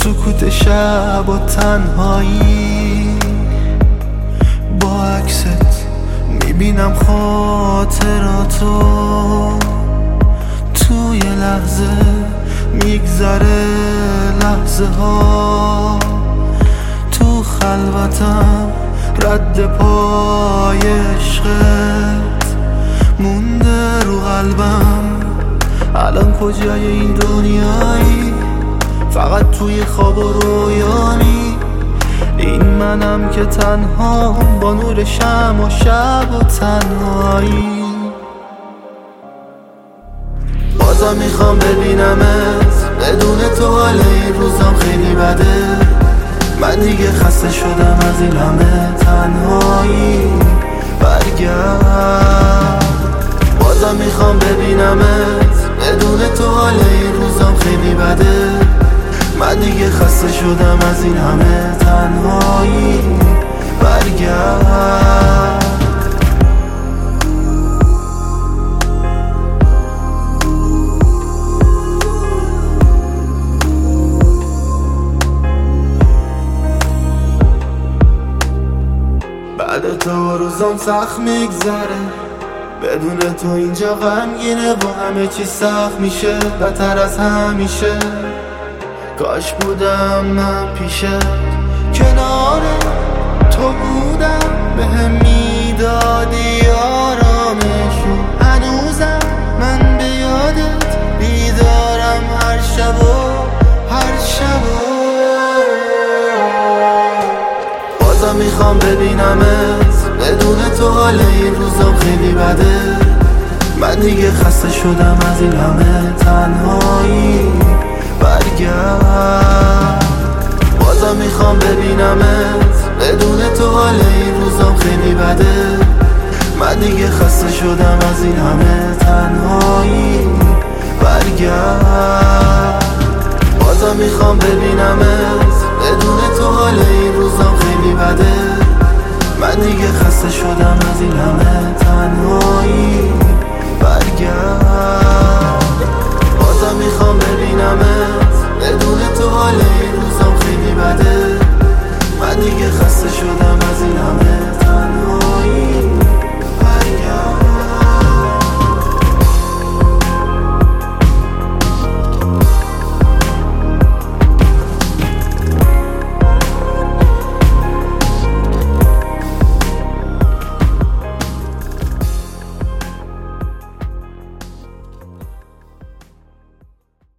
سکوت شب و تنهایی، با عکست میبینم خاطراتو. توی لحظه میگذره لحظه ها، تو خلوتم رد پای عشقت مونده رو قلبم. الان کجای این دنیایی؟ فقط توی خواب و رویانی. این منم که تنها با نور شمع و شب و تنهایی. بازم میخوام ببینمت، بدون تو حال این روزم خیلی بده. من دیگه خسته شدم از این همه تنهایی، برگرد. بازم میخوام ببینمت، بدون تو حال این روزم خیلی بده. من دیگه خسته شدم از این همه تنهایی، برگرد. بعد تو روزم سخت میگذره، بدون تو اینجا غمگینه و همه چی سخت میشه، بدتر از همیشه. کاش بودم من پیشه، کنار تو بودم، بهم میدادی آرامشو. هنوزم من به یادت بیدارم هر شب و هر شب. بازم میخوام ببینمت، بدون تو حال این روزم خیلی بده. من دیگه خسته شدم از این همه تنهایی، برگرد. بازم میخوام ببینمت، بدون تو حال این روزم خیلی بده. من دیگه خسته شدم از این همه تنهایی، برگرد. بازم میخوام ببینمت، بدون تو حال این روزم خیلی بده. من دیگه خسته شدم از این همه تنهایی، برگرد. بازم میخوام ببینمت، بدون تو حال